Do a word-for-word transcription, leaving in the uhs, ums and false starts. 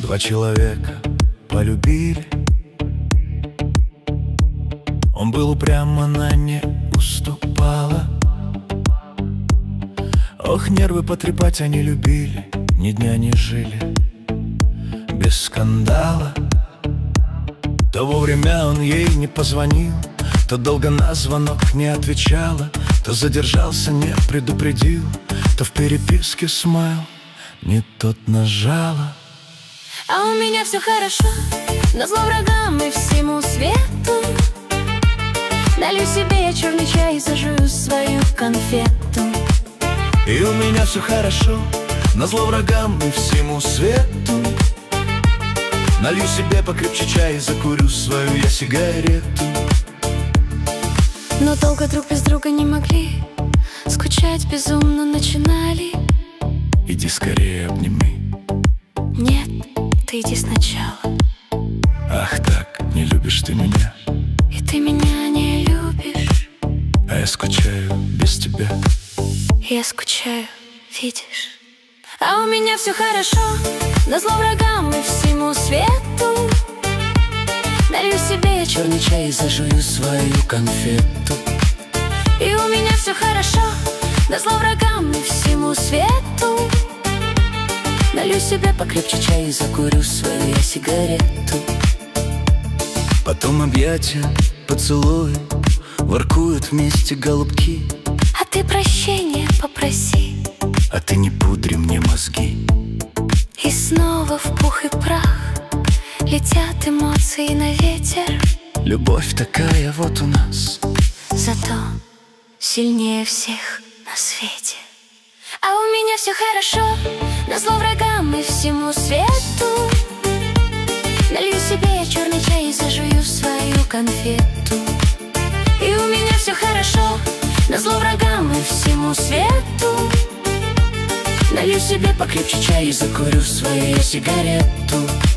Два человека полюбили. Он был упрям, она не уступала. Ох, нервы потрепать они любили, ни дня не жили без скандала. То вовремя он ей не позвонил, то долго на звонок не отвечала, то задержался, не предупредил, то в переписке смайл не тот нажала. А у меня все хорошо, назло врагам и всему свету. Налью себе я черный чай и зажую свою конфету. И у меня все хорошо, назло врагам и всему свету. Налью себе покрепче чай и закурю свою я сигарету. Но долго друг без друга не могли, скучать безумно начинали. Иди скорее обними. Нет, ты иди сначала. Ах так, не любишь ты меня, и ты меня не любишь, а я скучаю без тебя. Я скучаю, видишь. А у меня все хорошо, назло врагам и всему свету. Налью себе я черный чай и зажую свою конфету. И у меня все хорошо, назло врагам и всему свету. Налью себе покрепче чай и закурю свою я сигарету. Потом объятия, поцелуи, воркуют вместе голубки. А ты прощения попроси, а ты не пудри мне мозги. И снова в пух и прах летят эмоции на ветер. Любовь такая вот у нас, зато сильнее всех на свете. А у меня все хорошо, назло врагам и всему свету. Налью себе я черный чай и зажую свою конфету. И у меня все хорошо, назло врагам и всему свету. Налью себе покрепче чай и закурю свою я сигарету.